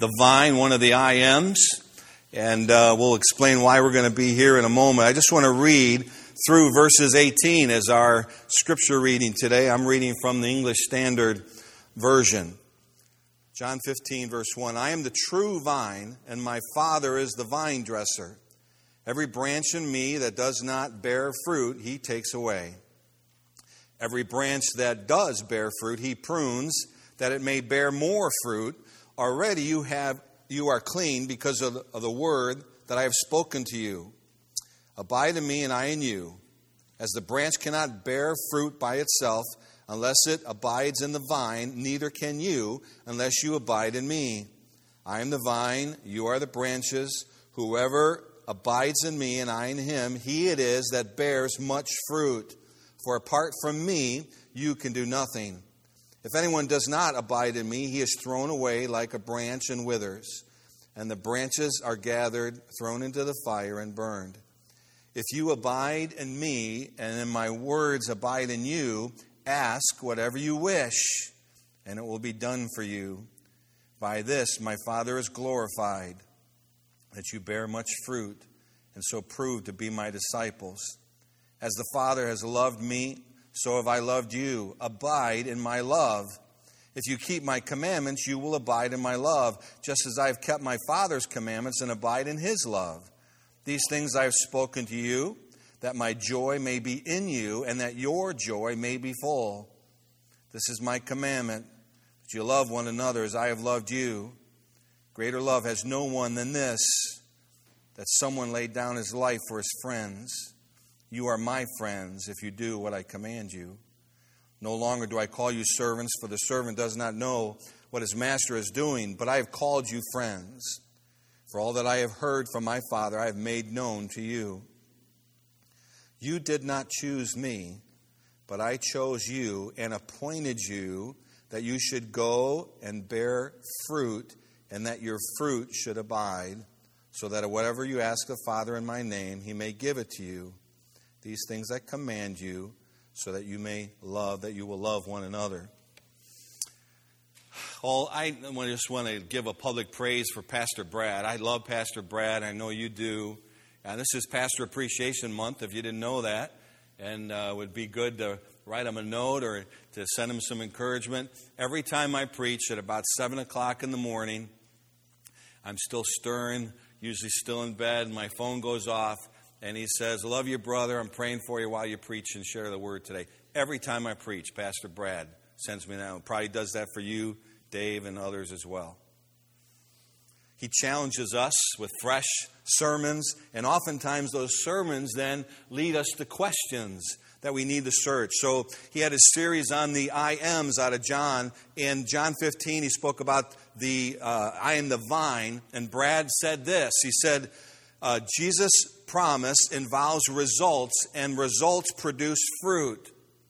the vine, one of the I Ams, and we'll explain why we're going to be here in a moment. I just want to read through verses 18 as our scripture reading today. I'm reading from the English Standard Version. John 15, verse 1. I am the true vine, and my Father is the vine dresser. Every branch in me that does not bear fruit, he takes away. Every branch that does bear fruit, he prunes, that it may bear more fruit. Already you are clean because of the word that I have spoken to you. Abide in me, and I in you. As the branch cannot bear fruit by itself, unless it abides in the vine, neither can you unless you abide in me. I am the vine, you are the branches. Whoever abides in me and I in him, he it is that bears much fruit. For apart from me, you can do nothing. If anyone does not abide in me, he is thrown away like a branch and withers. And the branches are gathered, thrown into the fire, and burned. If you abide in me, and in my words abide in you, ask whatever you wish, and it will be done for you. By this my Father is glorified, that you bear much fruit, and so prove to be my disciples. As the Father has loved me, so have I loved you. Abide in my love. If you keep my commandments, you will abide in my love, just as I have kept my Father's commandments and abide in his love. These things I have spoken to you, that my joy may be in you, and that your joy may be full. This is my commandment, that you love one another as I have loved you. Greater love has no one than this, that someone laid down his life for his friends. You are my friends if you do what I command you. No longer do I call you servants, for the servant does not know what his master is doing, but I have called you friends. For all that I have heard from my Father, I have made known to you. You did not choose me, but I chose you and appointed you that you should go and bear fruit, and that your fruit should abide, so that whatever you ask the Father in my name, he may give it to you. These things I command you, so that you will love one another. Well, I just want to give a public praise for Pastor Brad. I love Pastor Brad. I know you do. This is Pastor Appreciation Month, if you didn't know that. And it would be good to write him a note or to send him some encouragement. Every time I preach at about 7 o'clock in the morning, I'm still stirring, usually still in bed. My phone goes off, and he says, love you, brother. I'm praying for you while you preach and share the word today. Every time I preach, Pastor Brad sends me that. Probably does that for you, Dave, and others as well. He challenges us with fresh sermons, and oftentimes those sermons then lead us to questions that we need to search. So he had a series on the I Ams out of John. In John 15, he spoke about the I am the vine, and Brad said this. He said, Jesus' promise involves results, and results produce fruit.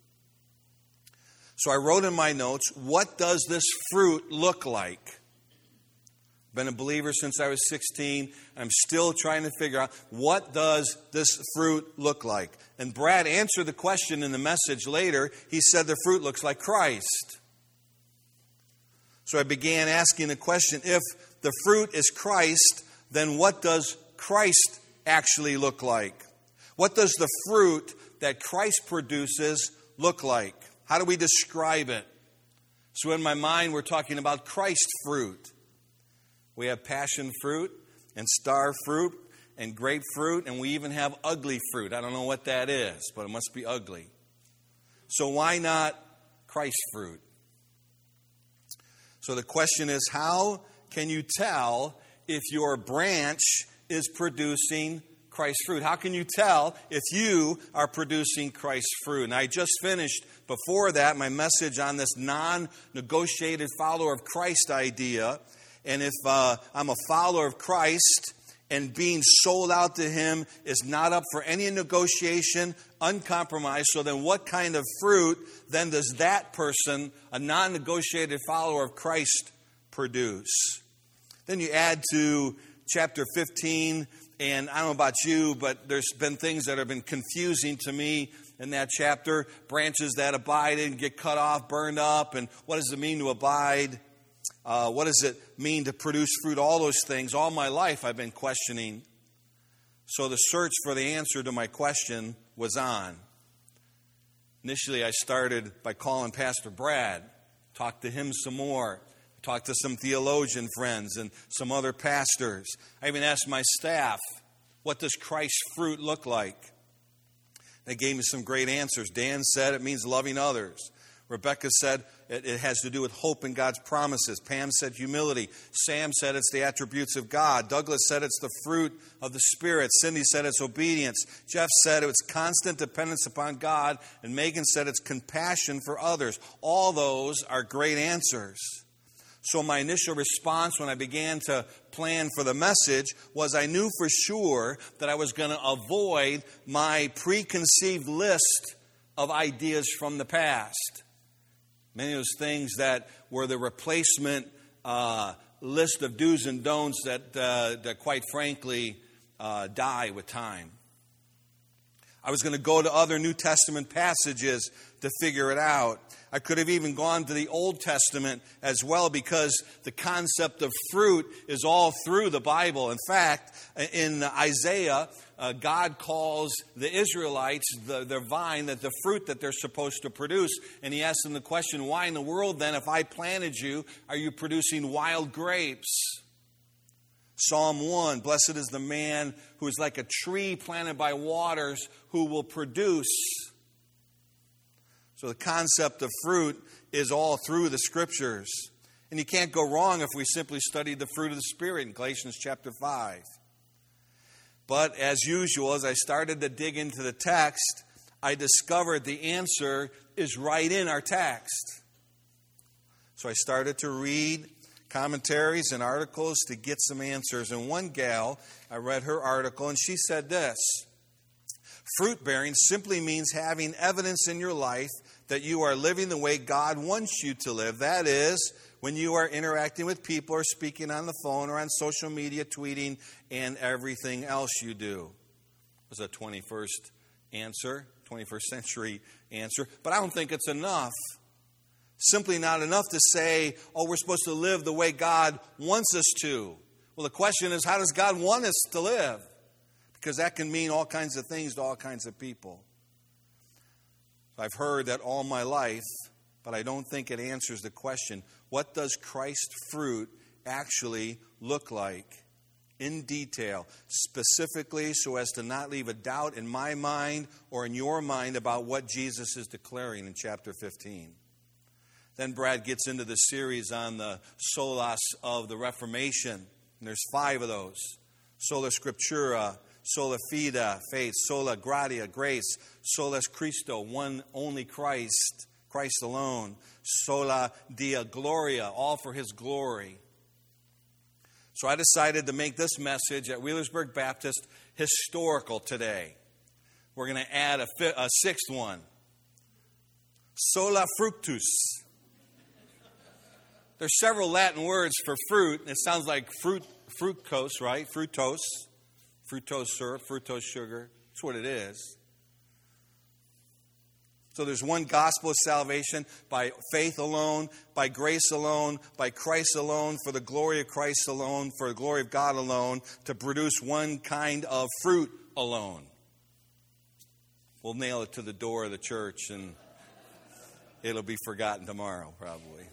So I wrote in my notes, what does this fruit look like? Been a believer since I was 16. I'm still trying to figure out, what does this fruit look like? And Brad answered the question in the message later. He said the fruit looks like Christ. So I began asking the question, if the fruit is Christ, then what does Christ actually look like? What does the fruit that Christ produces look like? How do we describe it? So in my mind, we're talking about Christ fruit. We have passion fruit and star fruit and grapefruit, and we even have ugly fruit. I don't know what that is, but it must be ugly. So why not Christ fruit? So the question is, how can you tell if your branch is producing Christ fruit? How can you tell if you are producing Christ fruit? And I just finished before that my message on this non-negotiated follower of Christ idea. And if I'm a follower of Christ and being sold out to him is not up for any negotiation, uncompromised, so then what kind of fruit then does that person, a non-negotiated follower of Christ, produce? Then you add to chapter 15, and I don't know about you, but there's been things that have been confusing to me in that chapter. Branches that abide and get cut off, burned up, and what does it mean to abide? What does it mean to produce fruit? All those things. All my life I've been questioning. So the search for the answer to my question was on. Initially, I started by calling Pastor Brad, talked to him some more, talked to some theologian friends and some other pastors. I even asked my staff, what does Christ's fruit look like? They gave me some great answers. Dan said it means loving others. Rebecca said it has to do with hope in God's promises. Pam said humility. Sam said it's the attributes of God. Douglas said it's the fruit of the Spirit. Cindy said it's obedience. Jeff said it's constant dependence upon God. And Megan said it's compassion for others. All those are great answers. So my initial response when I began to plan for the message was I knew for sure that I was going to avoid my preconceived list of ideas from the past. Many of those things that were the replacement list of do's and don'ts that quite frankly, die with time. I was going to go to other New Testament passages to figure it out. I could have even gone to the Old Testament as well because the concept of fruit is all through the Bible. In fact, in Isaiah, God calls the Israelites, their vine, that the fruit that they're supposed to produce. And he asks them the question, why in the world then, if I planted you, are you producing wild grapes? Psalm 1, blessed is the man who is like a tree planted by waters who will produce. So the concept of fruit is all through the Scriptures. And you can't go wrong if we simply studied the fruit of the Spirit in Galatians chapter 5. But as usual, as I started to dig into the text, I discovered the answer is right in our text. So I started to read commentaries and articles to get some answers. And one gal, I read her article, and she said this: fruit bearing simply means having evidence in your life that you are living the way God wants you to live. That is, when you are interacting with people or speaking on the phone or on social media, tweeting, and everything else you do. It was a 21st century answer. But I don't think it's enough. Simply not enough to say, oh, we're supposed to live the way God wants us to. Well, the question is, how does God want us to live? Because that can mean all kinds of things to all kinds of people. I've heard that all my life, but I don't think it answers the question, what does Christ's fruit actually look like? In detail, specifically so as to not leave a doubt in my mind or in your mind about what Jesus is declaring in chapter 15. Then Brad gets into the series on the solas of the Reformation. And there's 5 of those. Sola Scriptura, sola fide, faith, sola gratia, grace, solus Christo, one only Christ, Christ alone, sola Deo gloria, all for His glory. So I decided to make this message at Wheelersburg Baptist historical today. We're going to add a 6th one. Sola fructus. There's several Latin words for fruit. It sounds like fructose, right? Fructose syrup, fructose sugar. That's what it is. So there's one gospel of salvation by faith alone, by grace alone, by Christ alone, for the glory of Christ alone, for the glory of God alone, to produce one kind of fruit alone. We'll nail it to the door of the church and it'll be forgotten tomorrow, probably.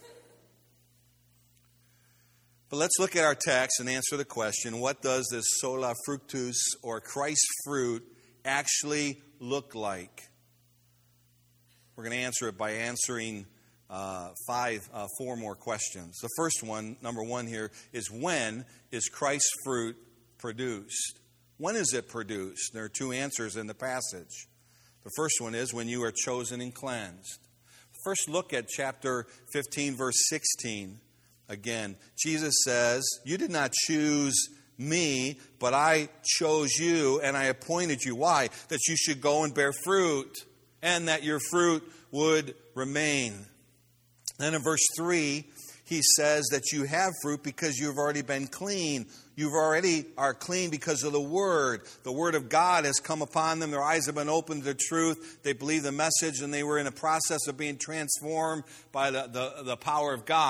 But let's look at our text and answer the question, what does this sola fructus or Christ's fruit actually look like? We're going to answer it by answering 4 more questions. The first one, number 1 here, is when is Christ's fruit produced? When is it produced? There are 2 answers in the passage. The first one is when you are chosen and cleansed. First look at chapter 15, verse 16. Again, Jesus says, you did not choose me, but I chose you and I appointed you. Why? That you should go and bear fruit and that your fruit would remain. Then in verse 3, he says that you have fruit because you've already been clean. You already are clean because of the Word. The Word of God has come upon them. Their eyes have been opened to the truth. They believe the message and they were in a process of being transformed by the power of God.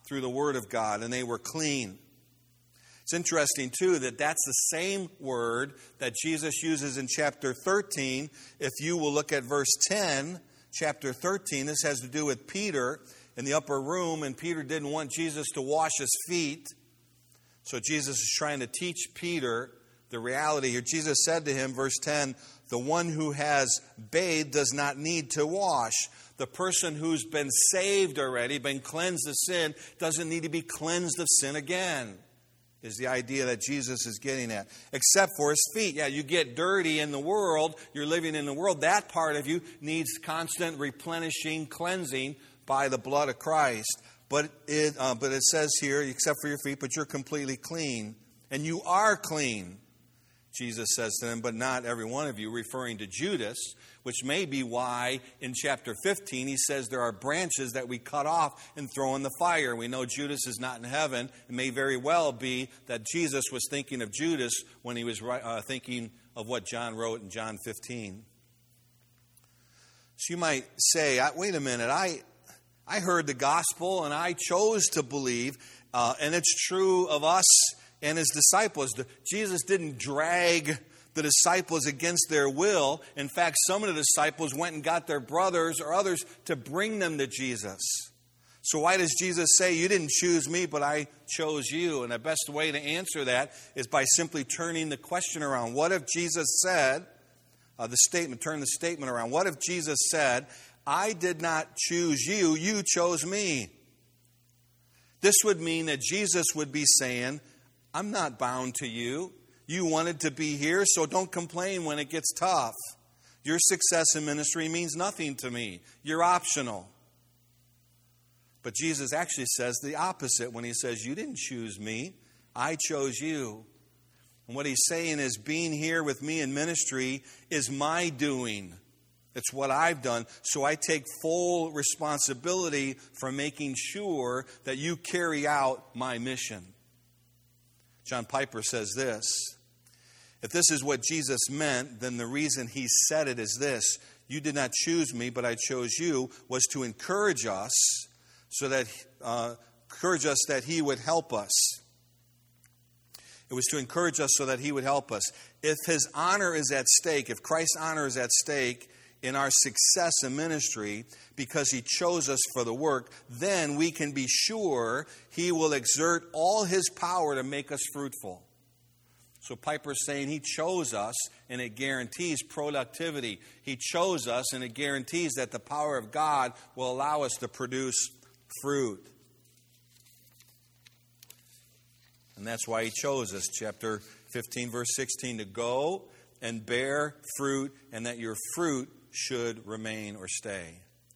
through the Word of God, and they were clean. It's interesting, too, that that's the same word that Jesus uses in chapter 13. If you will look at verse 10, chapter 13, this has to do with Peter in the upper room, and Peter didn't want Jesus to wash his feet. So Jesus is trying to teach Peter the reality here. Jesus said to him, verse 10, the one who has bathed does not need to wash. The person who's been saved already, been cleansed of sin, doesn't need to be cleansed of sin again, is the idea that Jesus is getting at. Except for his feet. Yeah, you get dirty in the world, you're living in the world. That part of you needs constant replenishing, cleansing by the blood of Christ. But it says here, except for your feet, but you're completely clean. And you are clean, Jesus says to them, but not every one of you, referring to Judas, which may be why in chapter 15 he says there are branches that we cut off and throw in the fire. We know Judas is not in heaven. It may very well be that Jesus was thinking of Judas when he was thinking of what John wrote in John 15. So you might say, wait a minute, I heard the gospel and I chose to believe, and it's true of us and his disciples. Jesus didn't drag the disciples against their will. In fact, some of the disciples went and got their brothers or others to bring them to Jesus. So why does Jesus say, you didn't choose me, but I chose you? And the best way to answer that is by simply turning the question around. What if Jesus said, turn the statement around. What if Jesus said, I did not choose you, you chose me? This would mean that Jesus would be saying, I'm not bound to you. You wanted to be here, so don't complain when it gets tough. Your success in ministry means nothing to me. You're optional. But Jesus actually says the opposite when he says, you didn't choose me, I chose you. And what he's saying is being here with me in ministry is my doing. It's what I've done. So I take full responsibility for making sure that you carry out my mission. John Piper says this, if this is what Jesus meant, then the reason he said it is this: you did not choose me, but I chose you, was to encourage us that he would help us. It was to encourage us so that he would help us. If his honor is at stake, if Christ's honor is at stake in our success in ministry because he chose us for the work, then we can be sure he will exert all his power to make us fruitful. So Piper's saying he chose us, and it guarantees productivity. He chose us, and it guarantees that the power of God will allow us to produce fruit. And that's why he chose us. Chapter 15, verse 16, to go and bear fruit, and that your fruit should remain or stay.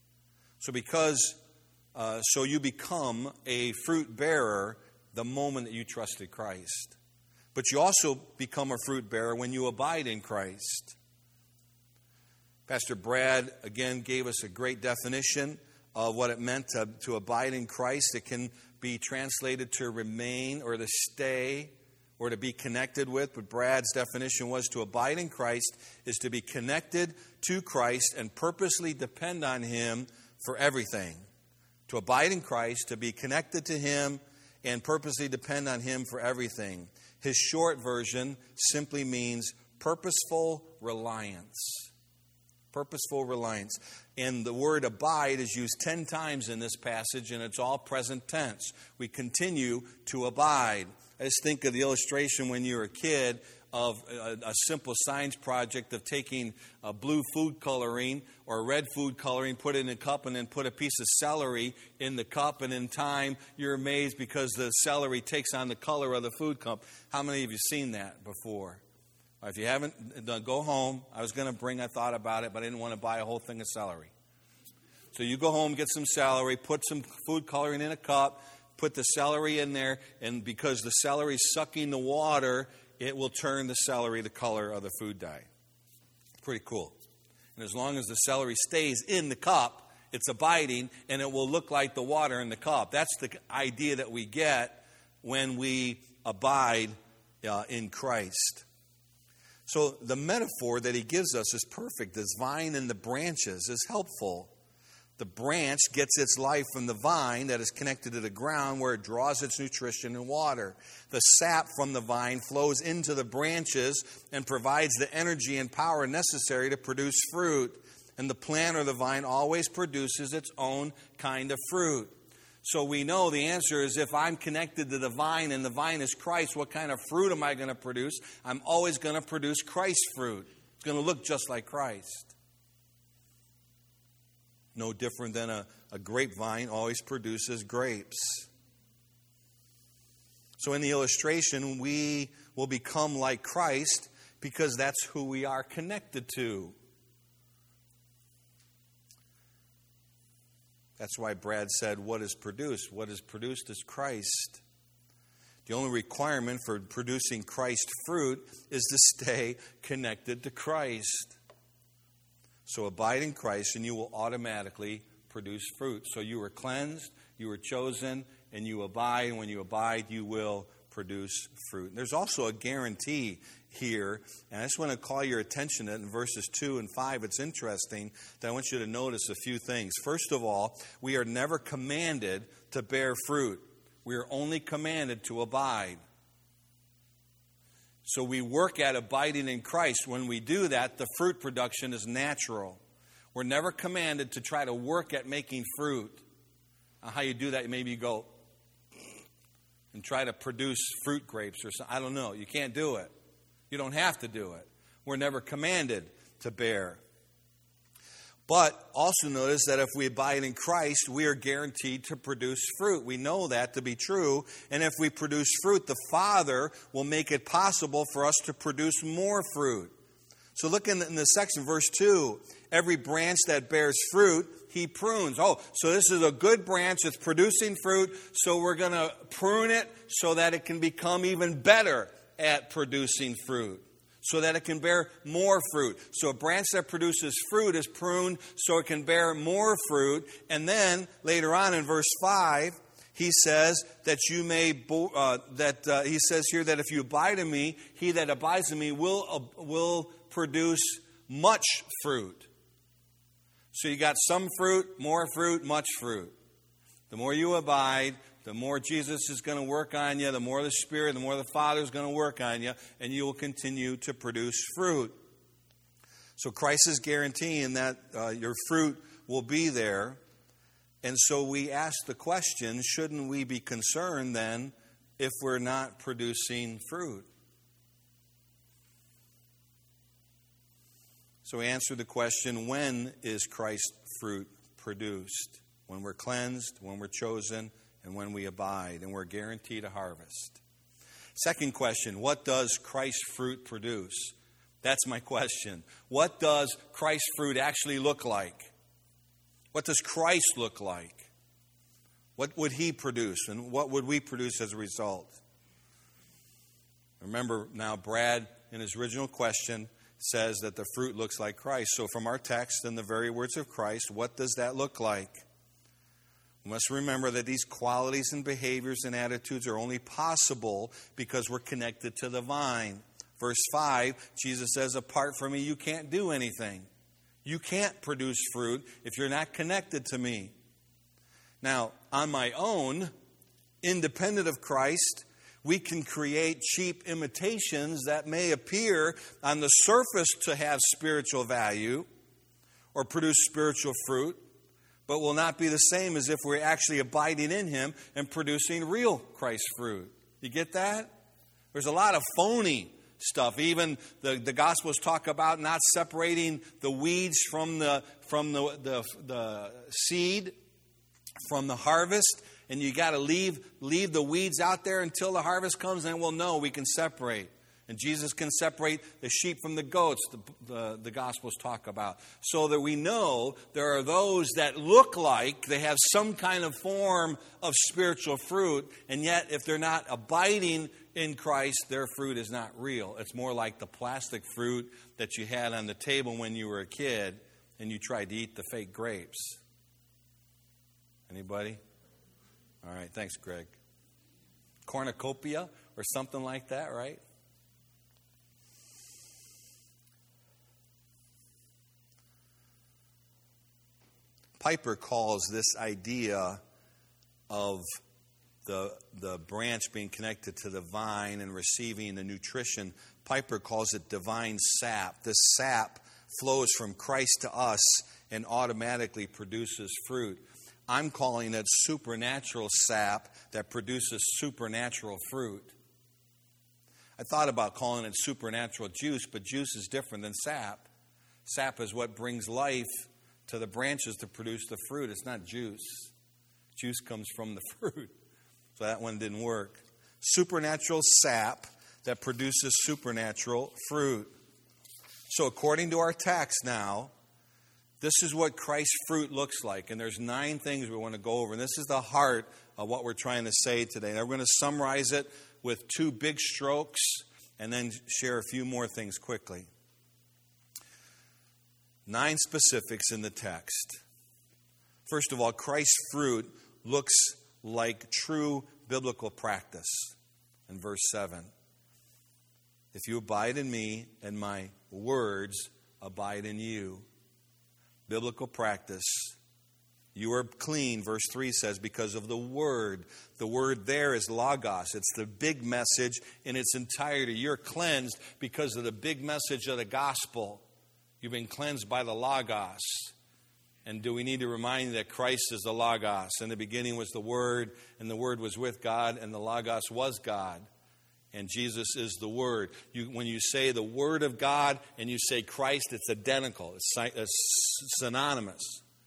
So you become a fruit bearer the moment that you trusted Christ. But you also become a fruit bearer when you abide in Christ. Pastor Brad, again, gave us a great definition of what it meant to abide in Christ. It can be translated to remain or to stay or to be connected with. But Brad's definition was to abide in Christ is to be connected to Christ and purposely depend on him for everything. To abide in Christ, to be connected to him and purposely depend on him for everything. His short version simply means purposeful reliance. Purposeful reliance. And the word abide is used 10 times in this passage, and it's all present tense. We continue to abide. I just think of the illustration when you were a kid of a simple science project of taking a blue food coloring or red food coloring, put it in a cup, and then put a piece of celery in the cup. And in time, you're amazed because the celery takes on the color of the food cup. How many of you have seen that before? If you haven't, go home. I thought about it, but I didn't want to buy a whole thing of celery. So you go home, get some celery, put some food coloring in a cup, put the celery in there, and because the celery is sucking the water, it will turn the celery the color of the food dye. Pretty cool. And as long as the celery stays in the cup, it's abiding, and it will look like the water in the cup. That's the idea that we get when we abide in Christ. So the metaphor that he gives us is perfect. This vine and the branches is helpful. The branch gets its life from the vine that is connected to the ground where it draws its nutrition and water. The sap from the vine flows into the branches and provides the energy and power necessary to produce fruit. And the plant or the vine always produces its own kind of fruit. So we know the answer is if I'm connected to the vine and the vine is Christ, what kind of fruit am I going to produce? I'm always going to produce Christ fruit. It's going to look just like Christ. No different than a grapevine always produces grapes. So in the illustration, we will become like Christ because that's who we are connected to. That's why Brad said, what is produced? What is produced is Christ. The only requirement for producing Christ fruit is to stay connected to Christ. So abide in Christ and you will automatically produce fruit. So you were cleansed, you were chosen, and you abide. And when you abide, you will produce fruit. And there's also a guarantee here. And I just want to call your attention to it in verses 2 and 5. It's interesting that I want you to notice a few things. First of all, we are never commanded to bear fruit. We are only commanded to abide. So we work at abiding in Christ. When we do that, the fruit production is natural. We're never commanded to try to work at making fruit. How you do that, maybe you go and try to produce fruit grapes or something. I don't know. You can't do it. You don't have to do it. We're never commanded to bear. But also notice that if we abide in Christ, we are guaranteed to produce fruit. We know that to be true. And if we produce fruit, the Father will make it possible for us to produce more fruit. So look in the section, verse 2. Every branch that bears fruit, He prunes. Oh, so this is a good branch that's producing fruit, so we're going to prune it so that it can become even better at producing fruit, so that it can bear more fruit. So a branch that produces fruit is pruned so it can bear more fruit. And then later on in verse 5, he says that you may, he says here that if you abide in me, he that abides in me will produce much fruit. So you got some fruit, much fruit. The more you abide, the more Jesus is going to work on you, the more the Spirit, the more the Father is going to work on you, and you will continue to produce fruit. So Christ is guaranteeing that your fruit will be there. And so we ask the question, shouldn't we be concerned then if we're not producing fruit? So we answer the question, when is Christ's fruit produced? When we're cleansed, when we're chosen, and when we abide, and we're guaranteed a harvest. Second question, what does Christ's fruit produce? That's my question. What does Christ's fruit actually look like? What does Christ look like? What would He produce, and what would we produce as a result? Remember now, Brad, in his original question, says that the fruit looks like Christ. So from our text and the very words of Christ, what does that look like? We must remember that these qualities and behaviors and attitudes are only possible because we're connected to the vine. Verse 5, Jesus says, apart from me, you can't do anything. You can't produce fruit if you're not connected to me. Now, on my own, independent of Christ, we can create cheap imitations that may appear on the surface to have spiritual value or produce spiritual fruit, but will not be the same as if we're actually abiding in Him and producing real Christ fruit. You get that? There's a lot of phony stuff. Even the Gospels talk about not separating the weeds from the seed, from the harvest. And you got to leave the weeds out there until the harvest comes, and we'll know we can separate. And Jesus can separate the sheep from the goats, the Gospels talk about. So that we know there are those that look like they have some kind of form of spiritual fruit, and yet if they're not abiding in Christ, their fruit is not real. It's more like the plastic fruit that you had on the table when you were a kid, and you tried to eat the fake grapes. Anybody? All right, thanks, Greg. Cornucopia or something like that, right? Piper calls this idea of the branch being connected to the vine and receiving the nutrition, Piper calls it divine sap. This sap flows from Christ to us and automatically produces fruit. I'm calling it supernatural sap that produces supernatural fruit. I thought about calling it supernatural juice, but juice is different than sap. Sap is what brings life to the branches to produce the fruit. It's not juice. Juice comes from the fruit. So that one didn't work. Supernatural sap that produces supernatural fruit. So according to our text now, this is what Christ's fruit looks like. And there's 9 things we want to go over. And this is the heart of what we're trying to say today. Now we're going to summarize it with 2 big strokes and then share a few more things quickly. 9 specifics in the text. First of all, Christ's fruit looks like true biblical practice. In verse 7, if you abide in me and my words abide in you. Biblical practice. You are clean, verse 3 says, because of the word. The word there is logos. It's the big message in its entirety. You're cleansed because of the big message of the gospel. You've been cleansed by the logos. And do we need to remind you that Christ is the logos? In the beginning was the Word, and the Word was with God, and the logos was God. And Jesus is the Word. When you say the Word of God and you say Christ, it's identical. It's synonymous.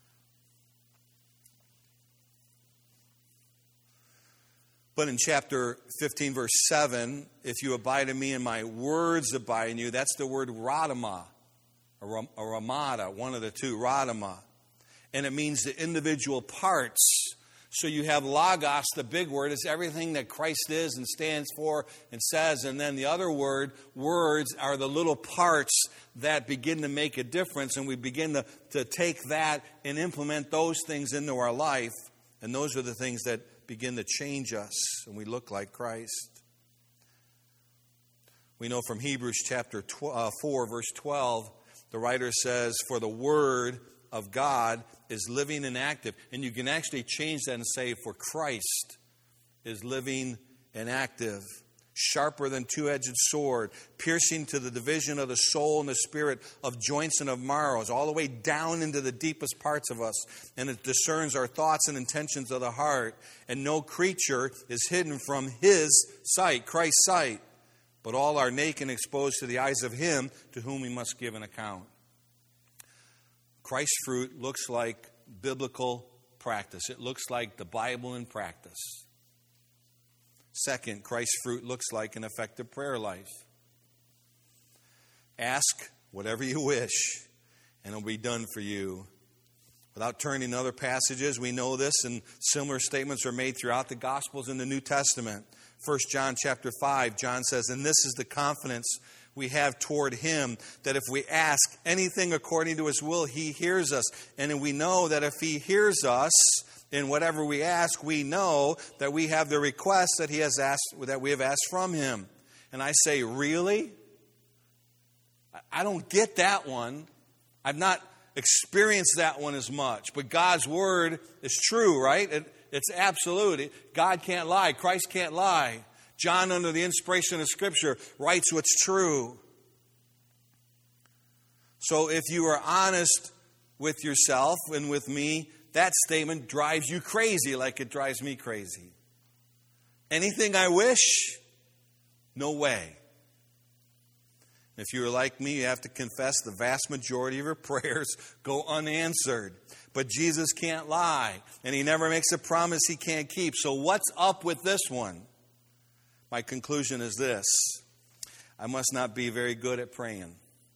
But in chapter 15, verse 7, if you abide in me and my words abide in you, that's the word radama, or ramada, one of the two, radama. And it means the individual parts. So you have logos, the big word, is everything that Christ is and stands for and says. And then the other word, words, are the little parts that begin to make a difference. And we begin to take that and implement those things into our life. And those are the things that begin to change us. And we look like Christ. We know from Hebrews chapter 4, verse 12, the writer says, for the word of God is living and active. And you can actually change that and say, for Christ is living and active, sharper than two-edged sword, piercing to the division of the soul and the spirit, of joints and of marrows, all the way down into the deepest parts of us. And it discerns our thoughts and intentions of the heart. And no creature is hidden from his sight, Christ's sight, but all are naked and exposed to the eyes of him to whom we must give an account. Christ's fruit looks like biblical practice. It looks like the Bible in practice. Second, Christ's fruit looks like an effective prayer life. Ask whatever you wish, and it'll be done for you. Without turning to other passages, we know this, and similar statements are made throughout the Gospels in the New Testament. 1 John chapter 5, John says, and this is the confidence we have toward him, that if we ask anything according to his will, he hears us. And we know that if he hears us in whatever we ask, we know that we have the request that he has asked, that we have asked from him. And I say, really? I don't get that one. I've not experienced that one as much. But God's word is true, right? It's absolute. God can't lie. Christ can't lie. John, under the inspiration of Scripture, writes what's true. So if you are honest with yourself and with me, that statement drives you crazy like it drives me crazy. Anything I wish? No way. If you're like me, you have to confess the vast majority of your prayers go unanswered. But Jesus can't lie, and he never makes a promise he can't keep. So what's up with this one? My conclusion is this: I must not be very good at praying.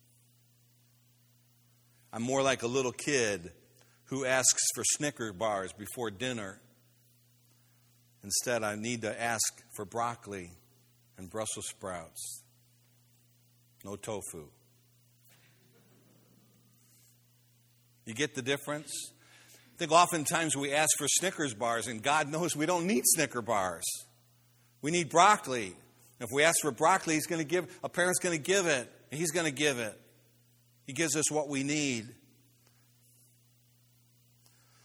I'm more like a little kid who asks for Snickers bars before dinner. Instead, I need to ask for broccoli and Brussels sprouts. No tofu. You get the difference? I think oftentimes we ask for Snickers bars, and God knows we don't need Snickers bars. We need broccoli. If we ask for broccoli, a parent's going to give it. And he's going to give it. He gives us what we need.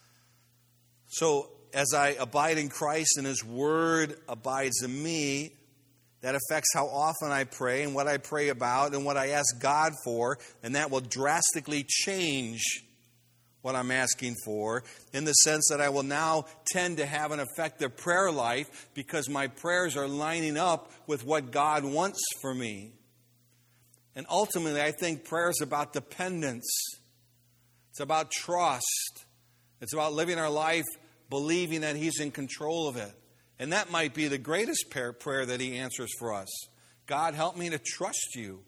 So as I abide in Christ and His Word abides in me, that affects how often I pray and what I pray about and what I ask God for, and that will drastically change what I'm asking for, in the sense that I will now tend to have an effective prayer life because my prayers are lining up with what God wants for me. And ultimately, I think prayer is about dependence. It's about trust. It's about living our life believing that He's in control of it. And that might be the greatest prayer that He answers for us. God, help me to trust You.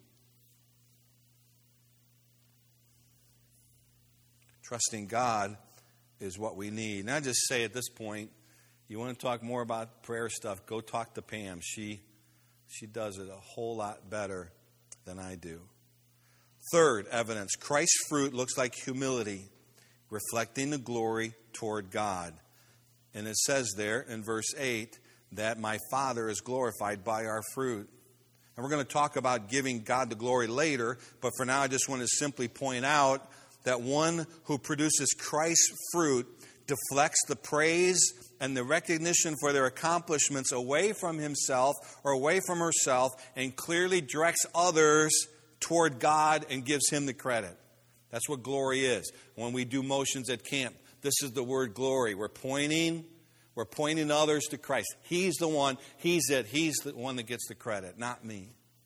Trusting God is what we need. And I just say at this point, you want to talk more about prayer stuff, go talk to Pam. She does it a whole lot better than I do. Third evidence, Christ's fruit looks like humility, reflecting the glory toward God. And it says there in verse 8 that my Father is glorified by our fruit. And we're going to talk about giving God the glory later, but for now I just want to simply point out that one who produces Christ's fruit deflects the praise and the recognition for their accomplishments away from himself or away from herself and clearly directs others toward God and gives Him the credit. That's what glory is. When we do motions at camp, this is the word glory. We're pointing others to Christ. He's the one, He's it. He's the one that gets the credit, not me.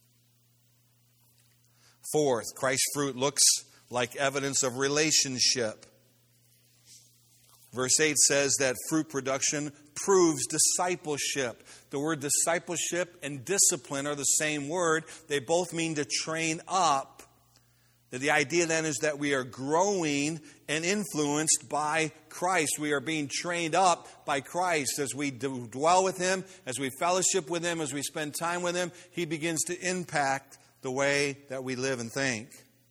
Fourth, Christ's fruit looks like evidence of relationship. Verse 8 says that fruit production proves discipleship. The word discipleship and discipline are the same word. They both mean to train up. The idea then is that we are growing and influenced by Christ. We are being trained up by Christ. As we dwell with Him, as we fellowship with Him, as we spend time with Him, He begins to impact the way that we live and think.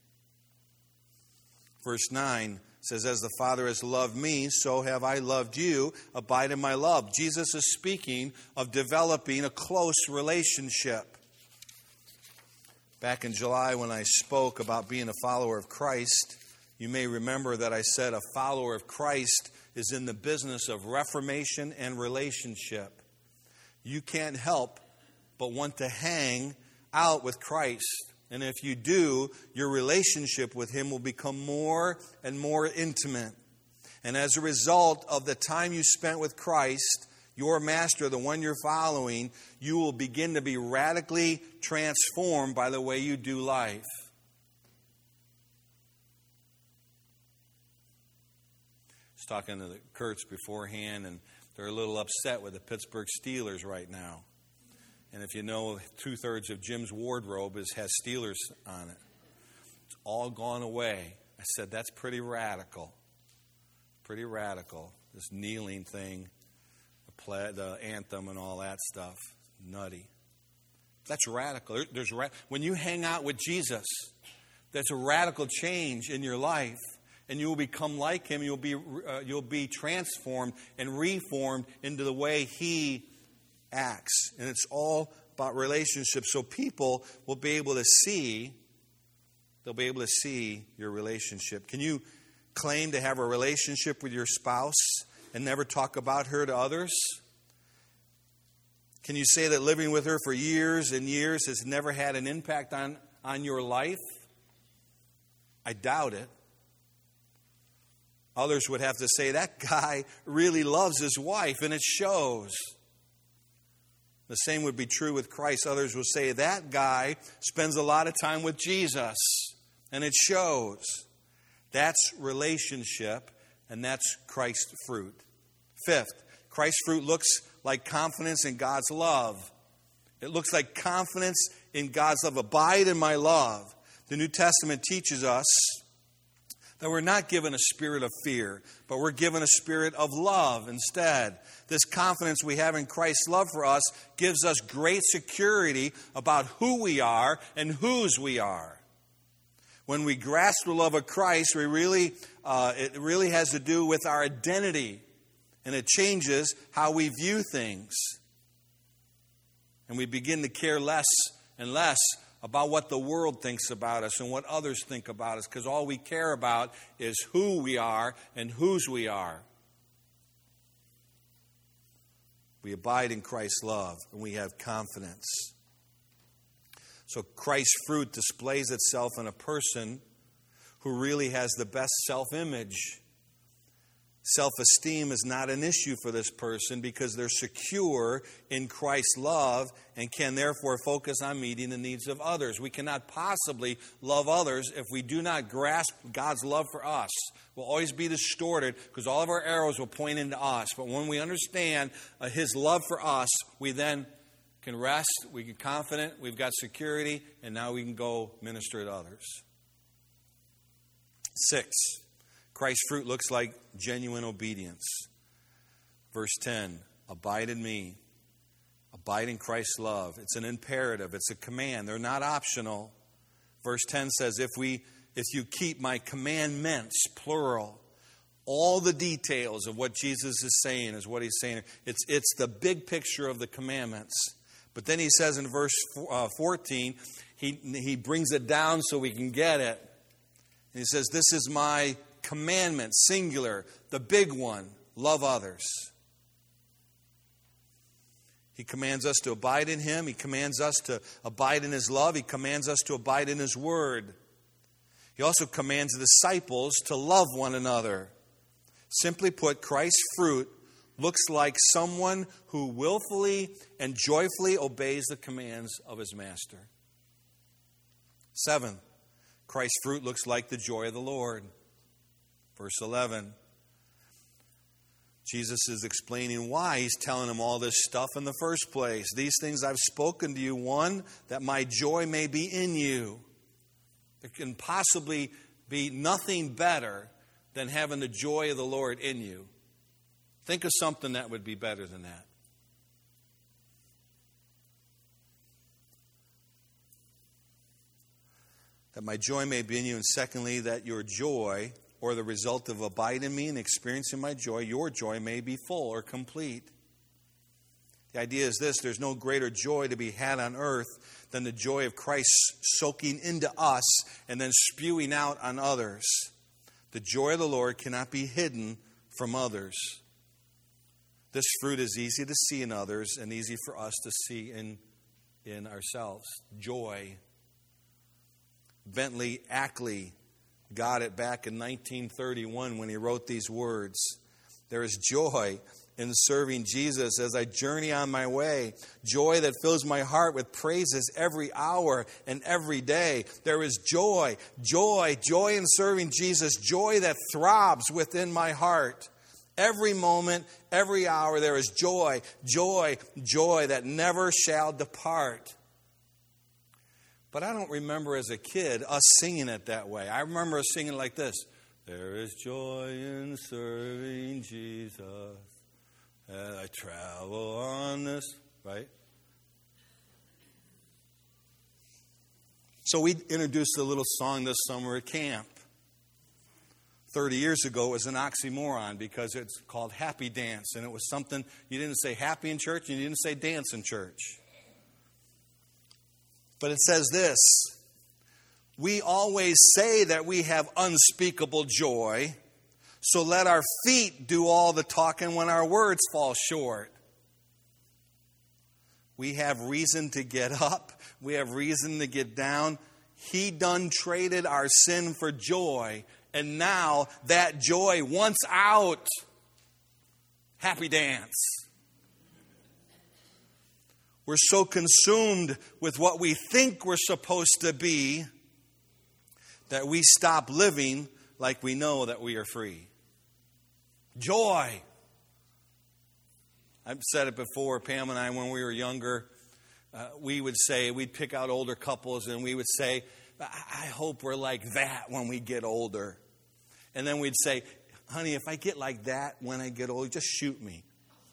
Verse 9 says, as the Father has loved me, so have I loved you. Abide in my love. Jesus is speaking of developing a close relationship. Back in July when I spoke about being a follower of Christ, you may remember that I said a follower of Christ is in the business of reformation and relationship. You can't help but want to hang out with Christ. And if you do, your relationship with Him will become more and more intimate. And as a result of the time you spent with Christ, your master, the one you're following, you will begin to be radically transformed by the way you do life. I was talking to the Kurtz beforehand, and they're a little upset with the Pittsburgh Steelers right now. And if you know, 2/3 of Jim's wardrobe has Steelers on it. It's all gone away. I said, that's pretty radical. Pretty radical. This kneeling thing, the anthem and all that stuff. Nutty. That's radical. When you hang out with Jesus, that's a radical change in your life. And you will become like Him. You'll be transformed and reformed into the way He acts. And it's all about relationships. So people will be able to see, your relationship. Can you claim to have a relationship with your spouse and never talk about her to others? Can you say that living with her for years and years has never had an impact on your life? I doubt it. Others would have to say, that guy really loves his wife, and it shows. The same would be true with Christ. Others will say, that guy spends a lot of time with Jesus, and it shows. That's relationship, and that's Christ's fruit. Fifth, Christ's fruit looks like confidence in God's love. It looks like confidence in God's love. Abide in my love. The New Testament teaches us that we're not given a spirit of fear, but we're given a spirit of love instead. This confidence we have in Christ's love for us gives us great security about who we are and whose we are. When we grasp the love of Christ, it really has to do with our identity, and it changes how we view things. And we begin to care less and less about what the world thinks about us and what others think about us, because all we care about is who we are and whose we are. We abide in Christ's love, and we have confidence. So Christ's fruit displays itself in a person who really has the best self-image. Self-esteem is not an issue for this person because they're secure in Christ's love and can therefore focus on meeting the needs of others. We cannot possibly love others if we do not grasp God's love for us. We'll always be distorted because all of our arrows will point into us. But when we understand His love for us, we then can rest, we can be confident, we've got security, and now we can go minister to others. 6. Christ's fruit looks like genuine obedience. Verse 10, abide in me. Abide in Christ's love. It's an imperative. It's a command. They're not optional. Verse 10 says, if you keep my commandments, plural, all the details of what Jesus is saying is what He's saying. It's the big picture of the commandments. But then He says in verse 14, He brings it down so we can get it. And He says, this is my commandment, singular, the big one, love others. He commands us to abide in Him. He commands us to abide in His love. He commands us to abide in His word. He also commands the disciples to love one another. Simply put, Christ's fruit looks like someone who willfully and joyfully obeys the commands of his master. 7, Christ's fruit looks like the joy of the Lord. Verse 11, Jesus is explaining why He's telling them all this stuff in the first place. These things I've spoken to you, one, that my joy may be in you. There can possibly be nothing better than having the joy of the Lord in you. Think of something that would be better than that. That my joy may be in you, and secondly, that your joy, or the result of abiding in me and experiencing my joy, your joy may be full or complete. The idea is this: there's no greater joy to be had on earth than the joy of Christ soaking into us and then spewing out on others. The joy of the Lord cannot be hidden from others. This fruit is easy to see in others and easy for us to see in ourselves. Joy. Bentley Ackley got it back in 1931 when he wrote these words. There is joy in serving Jesus as I journey on my way. Joy that fills my heart with praises every hour and every day. There is joy in serving Jesus. Joy that throbs within my heart. Every moment, every hour, there is joy that never shall depart. But I don't remember as a kid us singing it that way. I remember us singing like this. There is joy in serving Jesus as I travel on this, right? So we introduced a little song this summer at camp. 30 years ago, it was an oxymoron because it's called Happy Dance. And it was something, you didn't say happy in church and you didn't say dance in church. But it says this: we always say that we have unspeakable joy, so let our feet do all the talking when our words fall short. We have reason to get up. We have reason to get down. He done traded our sin for joy. And now that joy wants out. Happy dance. We're so consumed with what we think we're supposed to be that we stop living like we know that we are free. Joy. I've said it before, Pam and I, when we were younger, we'd pick out older couples and we would say, I hope we're like that when we get older. And then we'd say, honey, if I get like that when I get older, just shoot me.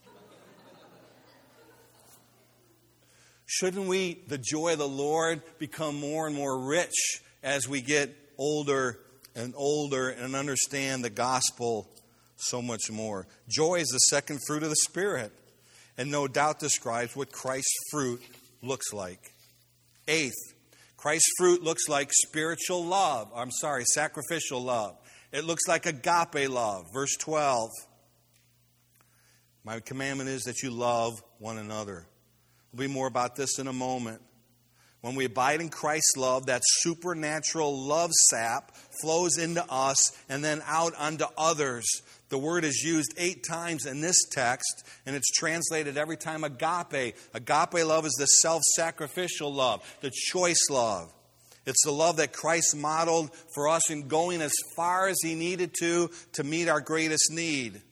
Shouldn't we, the joy of the Lord, become more and more rich as we get older and older and understand the gospel so much more? Joy is the second fruit of the Spirit, and no doubt describes what Christ's fruit looks like. 8th, Christ's fruit looks like sacrificial love. It looks like agape love. Verse 12. My commandment is that you love one another. There'll be more about this in a moment. When we abide in Christ's love, that supernatural love sap flows into us and then out unto others. The word is used 8 times in this text, and it's translated every time agape. Agape love is the self-sacrificial love, the choice love. It's the love that Christ modeled for us in going as far as He needed to meet our greatest need.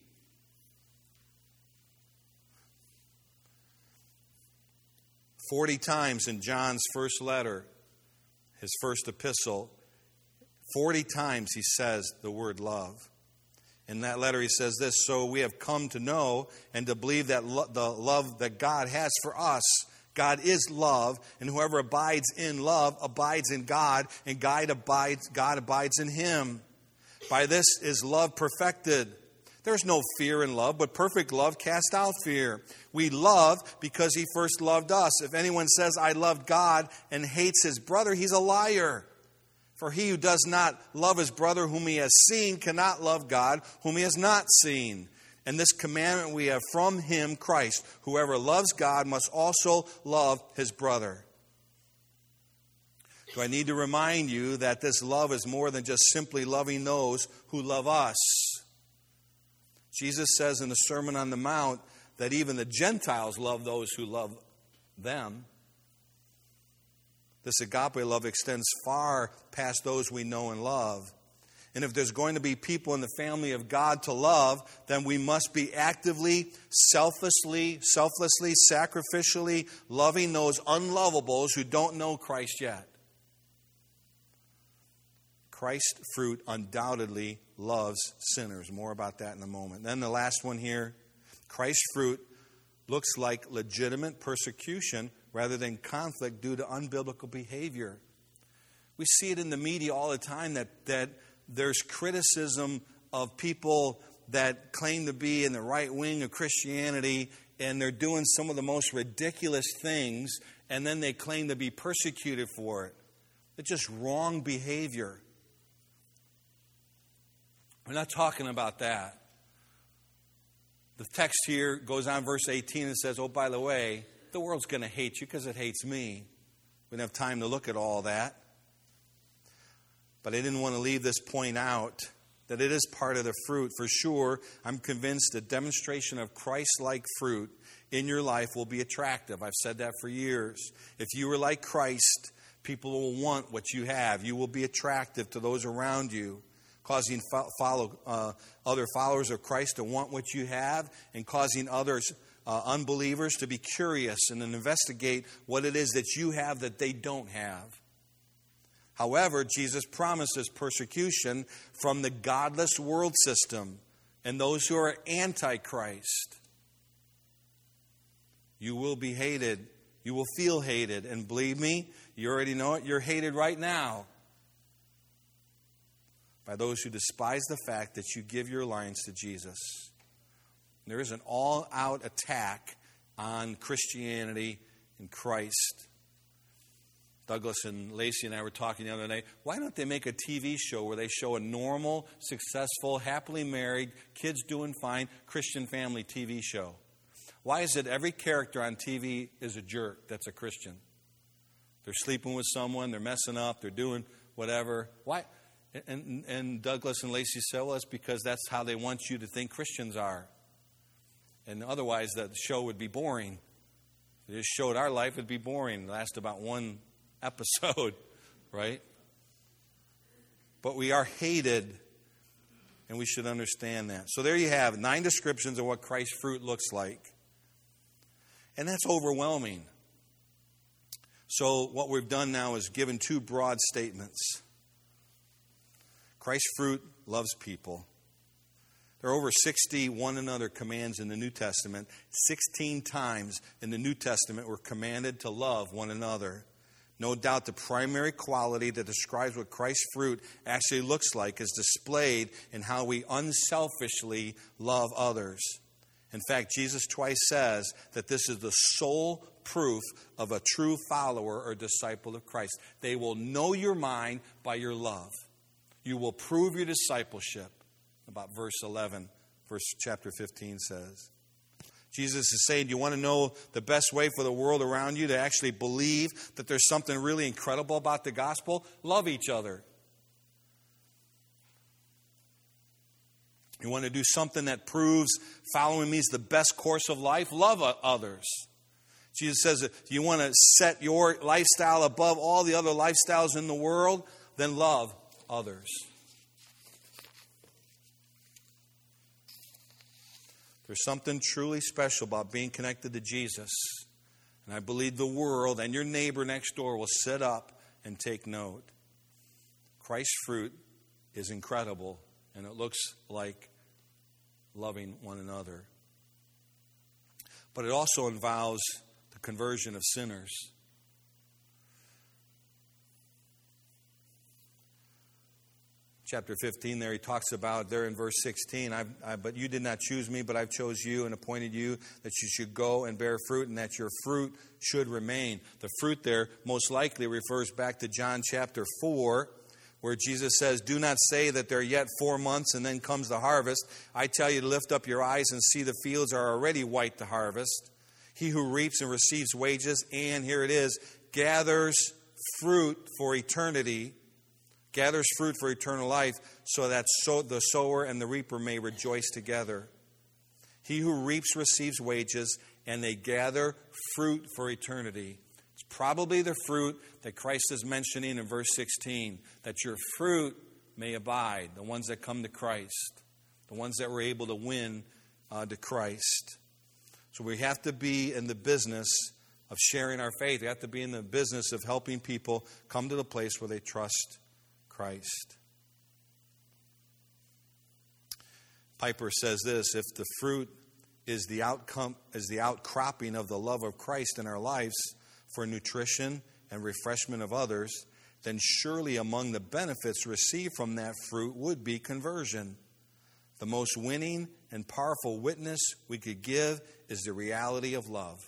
"40 times in John's first letter, his first epistle, 40 times he says the word love. In that letter he says this, "So we have come to know and to believe that the love that God has for us. God is love, and whoever abides in love abides in God, and God abides in him. By this is love perfected. There's no fear in love, but perfect love casts out fear. We love because He first loved us. If anyone says, 'I love God,' and hates his brother, he's a liar. For he who does not love his brother whom he has seen cannot love God whom he has not seen. And this commandment we have from Him, Christ. Whoever loves God must also love his brother." Do I need to remind you that this love is more than just simply loving those who love us? Jesus says in the Sermon on the Mount that even the Gentiles love those who love them. This agape love extends far past those we know and love. And if there's going to be people in the family of God to love, then we must be actively, selflessly, sacrificially loving those unlovables who don't know Christ yet. Christ's fruit undoubtedly loves sinners. More about that in a moment. Then the last one here, Christ's fruit looks like legitimate persecution rather than conflict due to unbiblical behavior. We see it in the media all the time that there's criticism of people that claim to be in the right wing of Christianity, and they're doing some of the most ridiculous things, and then they claim to be persecuted for it. It's just wrong behavior. We're not talking about that. The text here goes on, verse 18, and says, "Oh, by the way, the world's going to hate you because it hates me." We don't have time to look at all that. But I didn't want to leave this point out, that it is part of the fruit. For sure, I'm convinced a demonstration of Christ-like fruit in your life will be attractive. I've said that for years. If you are like Christ, people will want what you have. You will be attractive to those around you, causing other followers of Christ to want what you have, and causing others, unbelievers, to be curious and then investigate what it is that you have that they don't have. However, Jesus promises persecution from the godless world system and those who are anti-Christ. You will be hated. You will feel hated. And believe me, you already know it. You're hated right now by those who despise the fact that you give your alliance to Jesus. There is an all-out attack on Christianity and Christ. Douglas and Lacey and I were talking the other day. Why don't they make a TV show where they show a normal, successful, happily married, kids doing fine, Christian family TV show? Why is it every character on TV is a jerk that's a Christian? They're sleeping with someone, they're messing up, they're doing whatever. Why? And Douglas and Lacey said, well, it's because that's how they want you to think Christians are. And otherwise, the show would be boring. If they just showed our life, it would be boring. It'd last about one episode, right? But we are hated, and we should understand that. So there you have 9 descriptions of what Christ's fruit looks like. And that's overwhelming. So what we've done now is given 2 broad statements. Christ's fruit loves people. There are over 60 one another commands in the New Testament. 16 times in the New Testament we're commanded to love one another. No doubt the primary quality that describes what Christ's fruit actually looks like is displayed in how we unselfishly love others. In fact, Jesus twice says that this is the sole proof of a true follower or disciple of Christ. They will know your mind by your love. You will prove your discipleship, about verse 11, chapter 15 says. Jesus is saying, do you want to know the best way for the world around you to actually believe that there's something really incredible about the gospel? Love each other. You want to do something that proves following me is the best course of life? Love others. Jesus says, do you want to set your lifestyle above all the other lifestyles in the world? Then love others. There's something truly special about being connected to Jesus. And I believe the world and your neighbor next door will sit up and take note. Christ's fruit is incredible, and it looks like loving one another. But it also involves the conversion of sinners. Chapter 15 there, he talks about there in verse 16, but you did not choose me, but I've chose you and appointed you that you should go and bear fruit and that your fruit should remain. The fruit there most likely refers back to John chapter 4, where Jesus says, do not say that there are yet 4 months and then comes the harvest. I tell you to lift up your eyes and see the fields are already white to harvest. He who reaps and receives wages, and here it is, gathers fruit for eternity, gathers fruit for eternal life, so that the sower and the reaper may rejoice together. He who reaps receives wages, and they gather fruit for eternity. It's probably the fruit that Christ is mentioning in verse 16, that your fruit may abide, the ones that come to Christ, the ones that were able to win to Christ. So we have to be in the business of sharing our faith. We have to be in the business of helping people come to the place where they trust Christ. Piper says this, if the fruit is the outcropping of the love of Christ in our lives for nutrition and refreshment of others, then surely among the benefits received from that fruit would be conversion. The most winning and powerful witness we could give is the reality of love.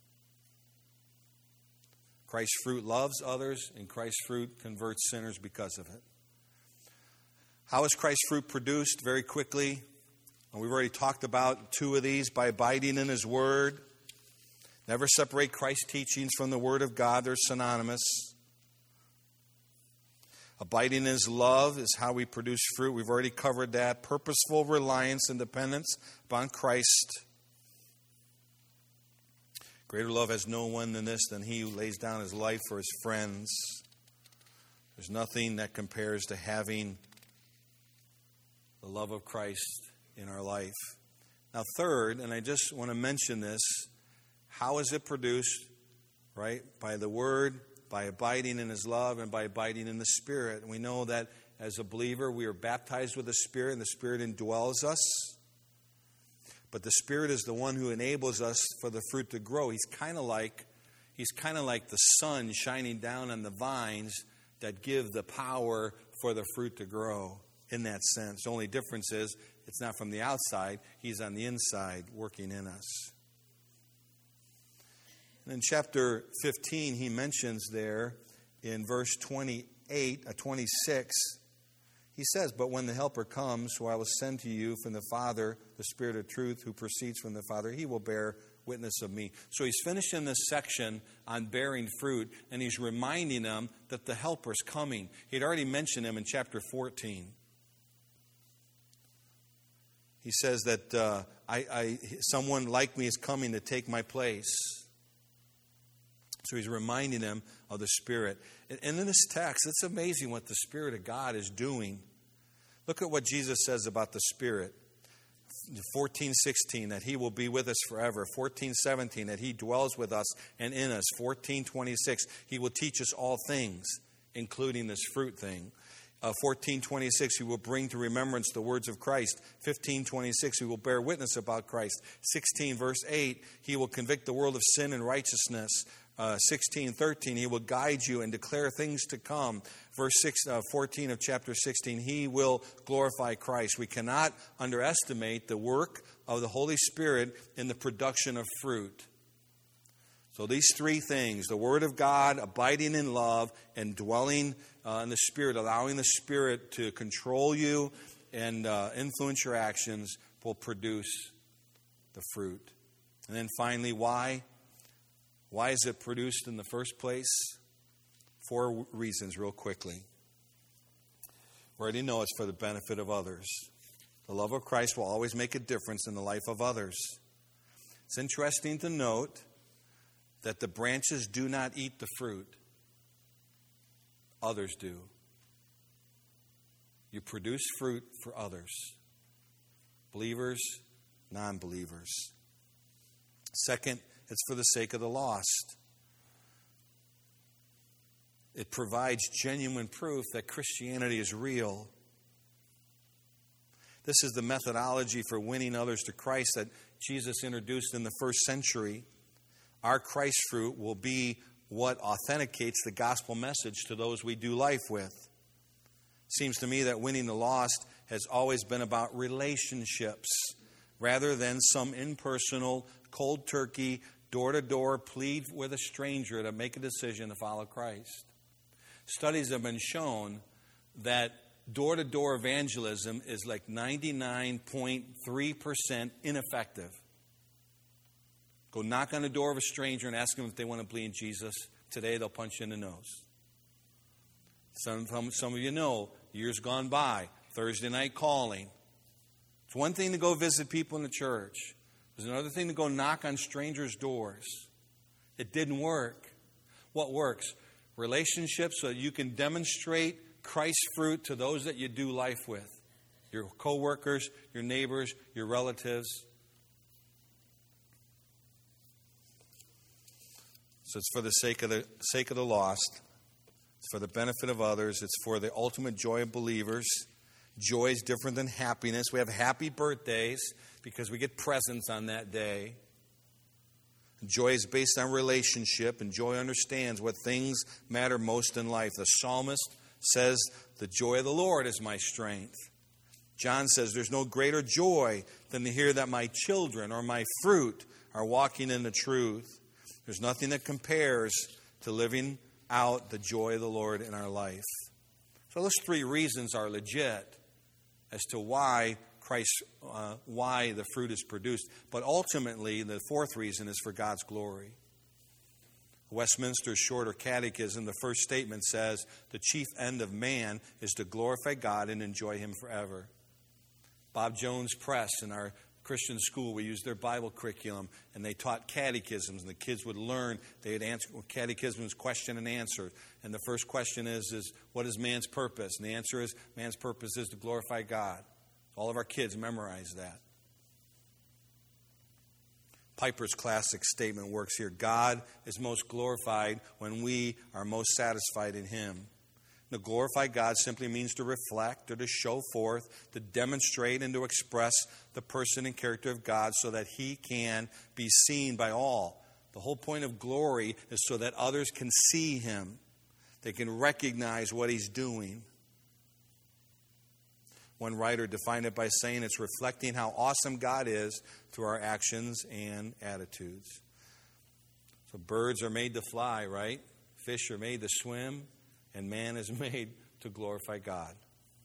Christ's fruit loves others, and Christ's fruit converts sinners because of it. How is Christ's fruit produced? Very quickly, and we've already talked about 2 of these, by abiding in His Word. Never separate Christ's teachings from the Word of God. They're synonymous. Abiding in His love is how we produce fruit. We've already covered that. Purposeful reliance and dependence upon Christ. Greater love has no one than this, than he who lays down his life for his friends. There's nothing that compares to having the love of Christ in our life. Now, third, and I just want to mention this, how is it produced? Right? By the Word, by abiding in His love, and by abiding in the Spirit. And we know that as a believer, we are baptized with the Spirit, and the Spirit indwells us. But the Spirit is the one who enables us for the fruit to grow. He's kind of like the sun shining down on the vines that give the power for the fruit to grow in that sense. The only difference is it's not from the outside. He's on the inside working in us. And in chapter 15, he mentions there in verse 26, he says, but when the Helper comes, who I will send to you from the Father, the Spirit of truth, who proceeds from the Father, He will bear witness of me. So he's finishing this section on bearing fruit, and he's reminding them that the Helper's coming. He'd already mentioned him in chapter 14. He says that someone like me is coming to take my place. So he's reminding them of the Spirit. And in this text, it's amazing what the Spirit of God is doing. Look at what Jesus says about the Spirit. 14:16, that He will be with us forever. 14:17, that He dwells with us and in us. 14:26, He will teach us all things, including this fruit thing. 14:26, He will bring to remembrance the words of Christ. 15:26, He will bear witness about Christ. 16, verse 8, He will convict the world of sin and righteousness. 16:13, He will guide you and declare things to come. Verse 14 of chapter 16, He will glorify Christ. We cannot underestimate the work of the Holy Spirit in the production of fruit. So these 3 things, the Word of God, abiding in love, and dwelling in the Spirit, allowing the Spirit to control you and influence your actions, will produce the fruit. And then finally, why? Why is it produced in the first place? 4 reasons real quickly. We already know it's for the benefit of others. The love of Christ will always make a difference in the life of others. It's interesting to note that the branches do not eat the fruit. Others do. You produce fruit for others. Believers, non-believers. Second, it's for the sake of the lost. It provides genuine proof that Christianity is real. This is the methodology for winning others to Christ that Jesus introduced in the first century. Our Christ fruit will be what authenticates the gospel message to those we do life with. It seems to me that winning the lost has always been about relationships rather than some impersonal, cold turkey, door-to-door plead with a stranger to make a decision to follow Christ. Studies have been shown that door-to-door evangelism is like 99.3% ineffective. Go knock on the door of a stranger and ask them if they want to believe in Jesus. Today they'll punch you in the nose. Some of you know, years gone by, Thursday night calling. It's one thing to go visit people in the church. There's another thing to go knock on strangers' doors. It didn't work. What works? Relationships so that you can demonstrate Christ's fruit to those that you do life with. Your co-workers, your neighbors, your relatives. So it's for the sake of the lost. It's for the benefit of others. It's for the ultimate joy of believers. Joy is different than happiness. We have happy birthdays because we get presents on that day. Joy is based on relationship, and joy understands what things matter most in life. The psalmist says, "The joy of the Lord is my strength." John says, "There's no greater joy than to hear that my children or my fruit are walking in the truth." There's nothing that compares to living out the joy of the Lord in our life. So those 3 reasons are legit as to why why the fruit is produced. But ultimately, the 4th reason is for God's glory. Westminster's Shorter Catechism, the first statement says, "The chief end of man is to glorify God and enjoy Him forever." Bob Jones Press, in our Christian school, we used their Bible curriculum, and they taught catechisms, and the kids would learn. They'd answer catechisms, question and answer. And the first question is what is man's purpose? And the answer is, man's purpose is to glorify God. All of our kids memorize that. Piper's classic statement works here. God is most glorified when we are most satisfied in Him. To glorify God simply means to reflect or to show forth, to demonstrate and to express the person and character of God so that He can be seen by all. The whole point of glory is so that others can see Him. They can recognize what He's doing. One writer defined it by saying it's reflecting how awesome God is through our actions and attitudes. So birds are made to fly, right? Fish are made to swim, and man is made to glorify God.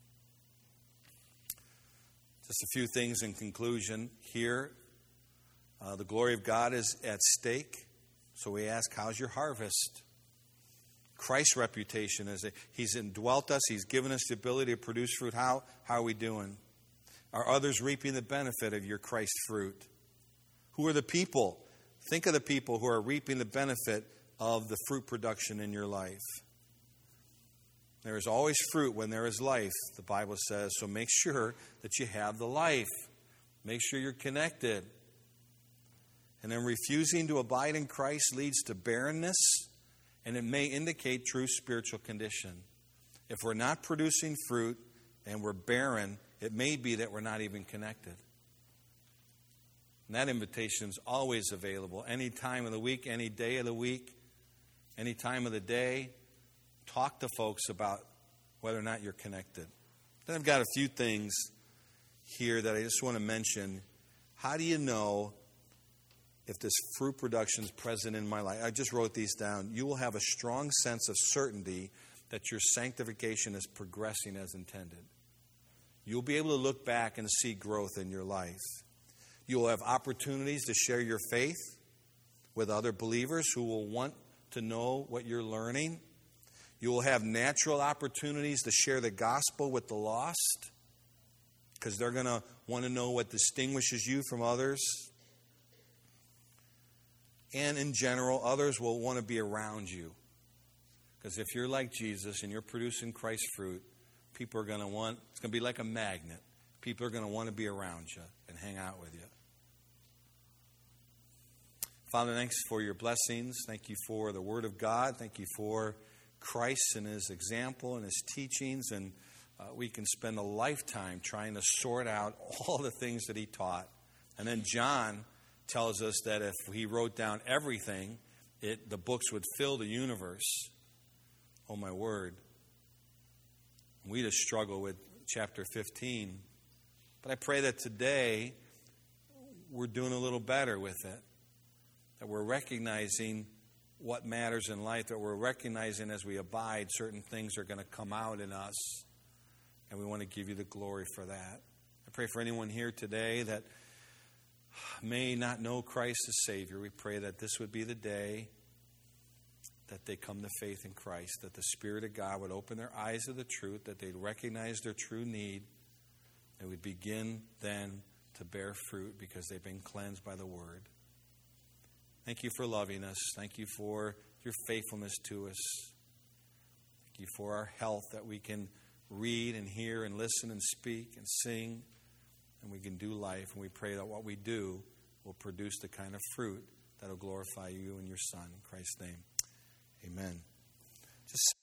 Just a few things in conclusion here. The glory of God is at stake. So we ask, how's your harvest? Christ's reputation is that He's indwelt us. He's given us the ability to produce fruit. How are we doing? Are others reaping the benefit of your Christ fruit? Who are the people? Think of the people who are reaping the benefit of the fruit production in your life. There is always fruit when there is life, the Bible says. So make sure that you have the life. Make sure you're connected. And then refusing to abide in Christ leads to barrenness, and it may indicate true spiritual condition. If we're not producing fruit and we're barren, it may be that we're not even connected. And that invitation is always available. Any time of the week, any day of the week, any time of the day. Talk to folks about whether or not you're connected. Then I've got a few things here that I just want to mention. How do you know if this fruit production is present in my life? I just wrote these down. You will have a strong sense of certainty that your sanctification is progressing as intended. You'll be able to look back and see growth in your life. You will have opportunities to share your faith with other believers who will want to know what you're learning. You will have natural opportunities to share the gospel with the lost, because they're going to want to know what distinguishes you from others. And in general, others will want to be around you. Because if you're like Jesus and you're producing Christ's fruit, people are going to want, it's going to be like a magnet. People are going to want to be around you and hang out with you. Father, thanks for your blessings. Thank you for the Word of God. Thank you for Christ and His example and His teachings. And we can spend a lifetime trying to sort out all the things that He taught. And then John tells us that if he wrote down everything, the books would fill the universe. Oh, my word. We just struggle with chapter 15. But I pray that today we're doing a little better with it. That we're recognizing what matters in life. That we're recognizing as we abide, certain things are going to come out in us. And we want to give you the glory for that. I pray for anyone here today that may not know Christ as Savior. We pray that this would be the day that they come to faith in Christ, that the Spirit of God would open their eyes to the truth, that they'd recognize their true need, and would begin then to bear fruit because they've been cleansed by the Word. Thank you for loving us. Thank you for your faithfulness to us. Thank you for our health, that we can read and hear and listen and speak and sing, and we can do life. And we pray that what we do will produce the kind of fruit that will glorify you and your Son. In Christ's name, amen. Just